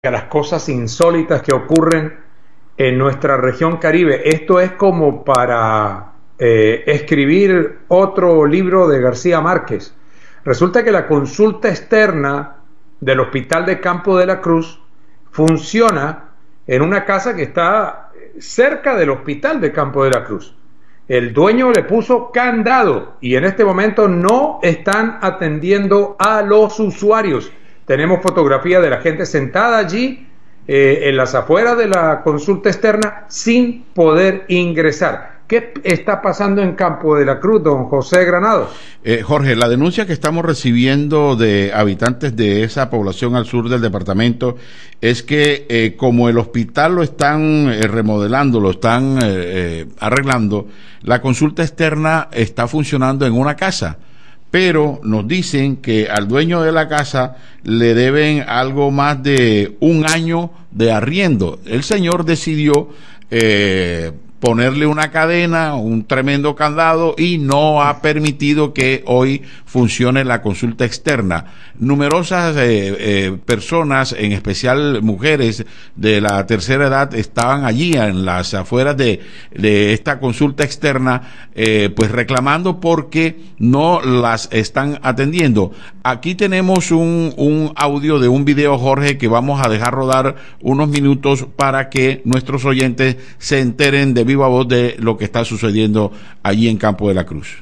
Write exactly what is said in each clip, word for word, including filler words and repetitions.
a las cosas insólitas que ocurren en nuestra región Caribe. Esto es como para eh, escribir otro libro de García Márquez. Resulta que la consulta externa del Hospital de Campo de la Cruz funciona en una casa que está cerca del Hospital de Campo de la Cruz. El dueño le puso candado y en este momento no están atendiendo a los usuarios. Tenemos fotografía de la gente sentada allí eh, en las afueras de la consulta externa sin poder ingresar. ¿Qué está pasando en Campo de la Cruz, don José Granados? Eh, Jorge, la denuncia que estamos recibiendo de habitantes de esa población al sur del departamento es que eh, como el hospital lo están eh, remodelando, lo están eh, eh, arreglando, la consulta externa está funcionando en una casa. Pero nos dicen que al dueño de la casa le deben algo más de un año de arriendo. El señor decidió eh, ponerle una cadena, un tremendo candado y no ha permitido que hoy funcione la consulta externa. Numerosas eh, eh, personas, en especial mujeres de la tercera edad, estaban allí en las afueras de, de esta consulta externa, eh, pues reclamando porque no las están atendiendo. Aquí tenemos un, un audio de un video, Jorge, que vamos a dejar rodar unos minutos para que nuestros oyentes se enteren de viva voz de lo que está sucediendo allí en Campo de la Cruz.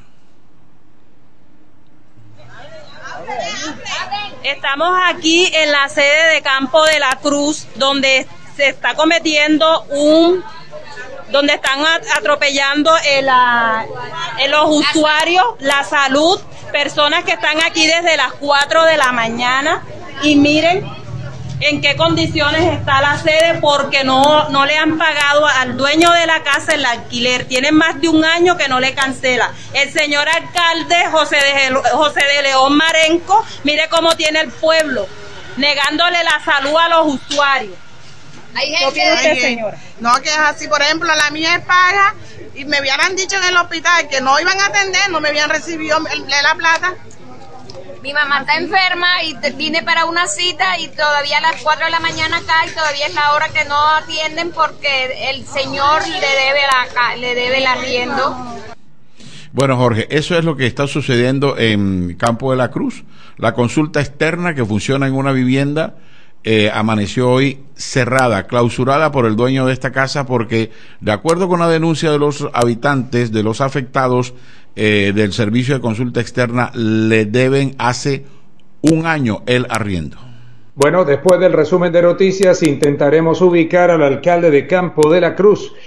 Estamos aquí en la sede de Campo de la Cruz, donde se está cometiendo un, donde están atropellando el, el, los usuarios, la salud, personas que están aquí desde las cuatro de la mañana y miren en qué condiciones está la sede porque no, no le han pagado al dueño de la casa el alquiler. Tienen más de un año que no le cancela. El señor alcalde José de, José de León Marenco, mire cómo tiene el pueblo, negándole la salud a los usuarios. Hay ¿Qué opina usted, señora? No, que es así. Por ejemplo, la mía es paga y me habían dicho en el hospital que no iban a atender, no me habían recibido la plata. Mi mamá está enferma y vine para una cita y todavía a las cuatro de la mañana acá y todavía es la hora que no atienden porque el señor le debe la, le debe el arriendo. Bueno, Jorge, eso es lo que está sucediendo en Campo de la Cruz. La consulta externa que funciona en una vivienda eh, amaneció hoy cerrada, clausurada por el dueño de esta casa porque, de acuerdo con la denuncia de los habitantes, de los afectados, Eh, del servicio de consulta externa, le deben hace un año el arriendo. Bueno, después del resumen de noticias intentaremos ubicar al alcalde de Campo de la Cruz.